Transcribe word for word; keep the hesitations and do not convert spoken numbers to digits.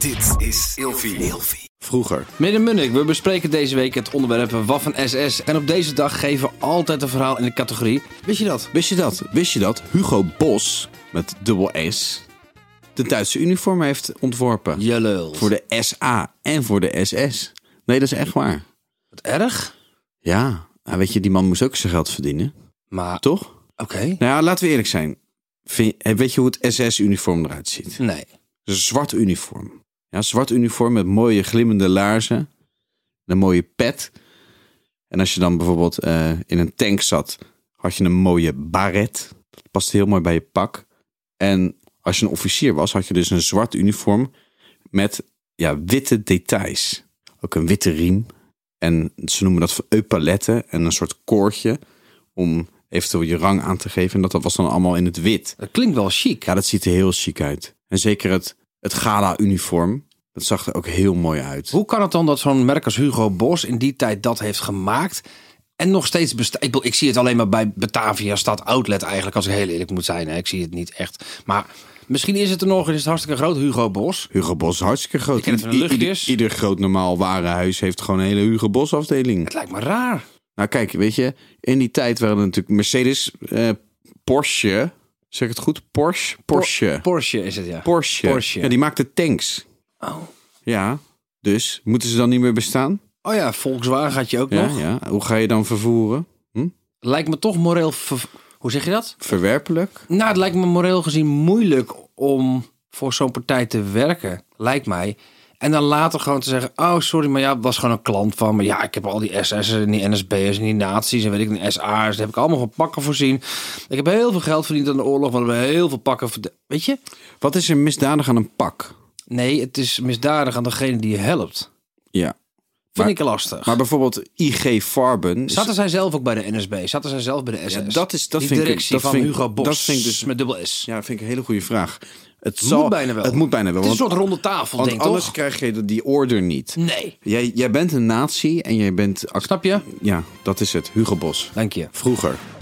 Dit is Ilfie. Vroeger. Meneer Munnik, we bespreken deze week het onderwerp Waffen-S S. En op deze dag geven we altijd een verhaal in de categorie. Wist je dat? Wist je dat? Wist je dat Hugo Boss, met dubbel S, de Duitse uniform heeft ontworpen? Je lult. Voor de S A en voor de S S. Nee, dat is echt waar. Wat erg. Ja, nou, weet je, die man moest ook zijn geld verdienen. Maar, Toch? oké. Okay. Nou ja, laten we eerlijk zijn. Vind, weet je hoe het S S-uniform eruit ziet? Nee. Het is een zwart uniform. Ja, een zwart uniform met mooie glimmende laarzen. Een mooie pet. En als je dan bijvoorbeeld uh, in een tank zat, had je een mooie baret. Dat past heel mooi bij je pak. En als je een officier was, had je dus een zwart uniform met ja, witte details. Ook een witte riem. En ze noemen dat epauletten en een soort koordje om eventueel je rang aan te geven. En dat, dat was dan allemaal in het wit. Dat klinkt wel chic. Ja, dat ziet er heel chic uit. En zeker het, het gala-uniform, dat zag er ook heel mooi uit. Hoe kan het dan dat zo'n merk als Hugo Boss in die tijd dat heeft gemaakt en nog steeds bestaat? Ik, ik zie het alleen maar bij Batavia Stad Outlet eigenlijk, als ik heel eerlijk moet zijn. Hè. Ik zie het niet echt. Maar misschien is het er nog en is het hartstikke groot, Hugo Boss. Hugo Boss is hartstikke groot. Ik ken het van de luchtjes. I, ieder, ieder groot normaal warenhuis heeft gewoon een hele Hugo Boss afdeling. Het lijkt me raar. Nou kijk, weet je, in die tijd waren er natuurlijk Mercedes, eh, Porsche, zeg ik het goed? Porsche? Porsche. Por- Porsche is het, ja. Porsche. Porsche. Ja, die maakte tanks. Oh. Ja, dus moeten ze dan niet meer bestaan? Oh ja, Volkswagen had je ook Ja, nog. ja. Hoe ga je dan vervoeren? Hm? Lijkt me toch moreel... Ver... Hoe zeg je dat? Verwerpelijk? Nou, het lijkt me moreel gezien moeilijk om voor zo'n partij te werken. Lijkt mij. En dan later gewoon te zeggen, oh sorry, maar ja, het was gewoon een klant van me. Ja, ik heb al die S S'ers en die N S B'ers en die nazi's en weet ik niet, S A's. Daar heb ik allemaal van pakken voorzien. Ik heb heel veel geld verdiend aan de oorlog, want we hebben heel veel pakken verdiend. Weet je? Wat is er misdadig aan een pak? Nee, het is misdadig aan degene die je helpt. Ja. Vind Maar, ik lastig. maar bijvoorbeeld I G Farben. Is... Zaten zij zelf ook bij de N S B? Zaten zij zelf bij de S S? Ja, dat is, dat die vind ik, directie dat van vind, Hugo Boss dat vind ik dus, met dubbel S. Ja, dat vind ik een hele goede vraag. Het, Het zal, moet bijna wel. Het moet bijna wel. Het is een want, soort ronde tafel, want denk ik, anders toch? krijg je die order niet. Nee. Jij, jij bent een nazi en jij bent... Snap je? Ja, dat is het. Hugo Boss. Dank je. Vroeger.